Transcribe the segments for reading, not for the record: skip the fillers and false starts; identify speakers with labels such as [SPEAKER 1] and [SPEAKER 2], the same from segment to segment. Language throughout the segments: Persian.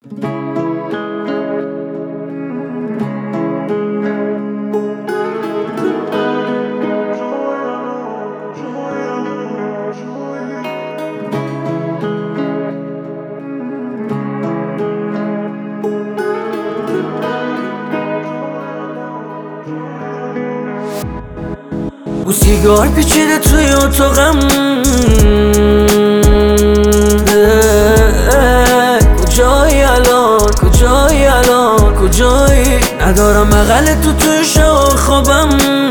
[SPEAKER 1] او سیگار پیچیده توی اتاقم، کجایی الان، کجایی الان، کجایی؟ ندارم بغل توی شب خوابم،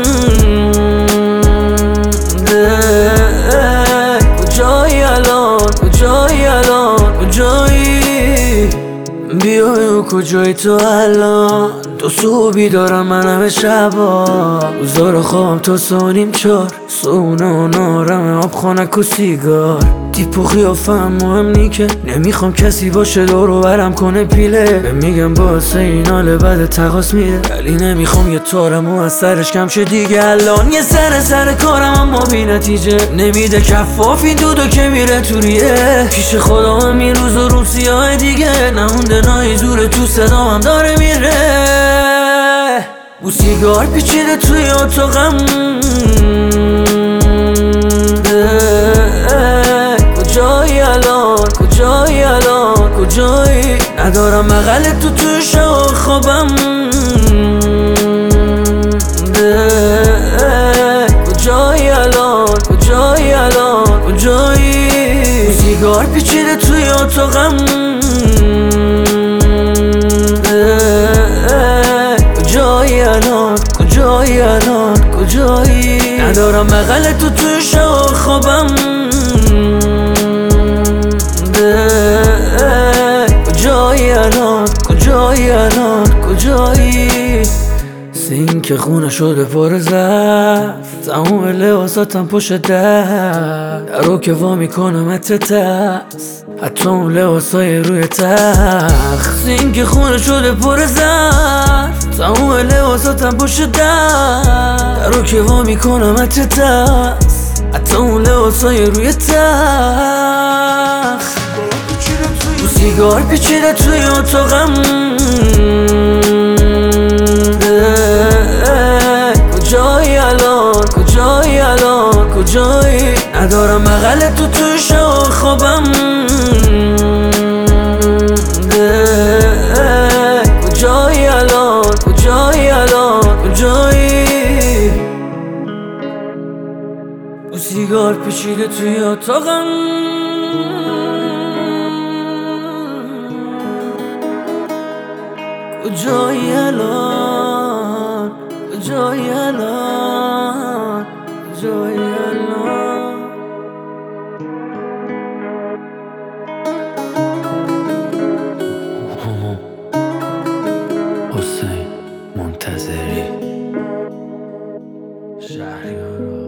[SPEAKER 1] کجایی الان، کجایی الان، کجایی؟ بیای و کجایی تو الان؟ تو صبحی دارم من همه شبا، روزا خوابم تا 3:30 صبحونه و نارم آب خانک و سیگار. تیپ و قیافم مهم نی که نمیخوام کسی باشه دورو برم کنه پیله. میگم واسه این حال بد تقاس میده، ولی نمیخوام یه تارم و از سرش کم شه دیگه. الان یه سر کارم اما بی نتیجه، نمیده کفاف این دودو که میره تو ریه. پیش خدا همین روز و روز سیاه دیگه، نمونده نایی زوره تو صدام هم داره میره. او سیگار پیچیده توی اتاقم، کجایی الان، کجایی الان، کجایی؟ ندارم بغل توی شب خوابم، کجایی الان، کجایی الان، کجایی؟ او سیگار پیچیده توی اتاقم، کجایی الان، کجایی الان، کجایی؟ ندارم بغل توی شب خوابم، کجایی الان، کجایی الان، کجایی؟ سینک خونه شده پر ظرف، تموم لباساتم پشت درو که وا میکنم اتتست، حتی اون لباسای روی تخت. سینک خونه شده پر ظرف، تموم لباساتم پشت درو که وا میکنم اتتست، حتی اون لباسای روی تخت. او سیگار پیچیده توی اتاقم، کجایی الان، کجایی الان، کجایی؟ ندارم بغل توی شب خوابم، کجایی الان، کجایی الان، کجایی؟ او سیگار پیچیده توی اتاقم، کجایی الان، کجایی الان، کجایی الان؟
[SPEAKER 2] حسین منتظری
[SPEAKER 1] شهریارا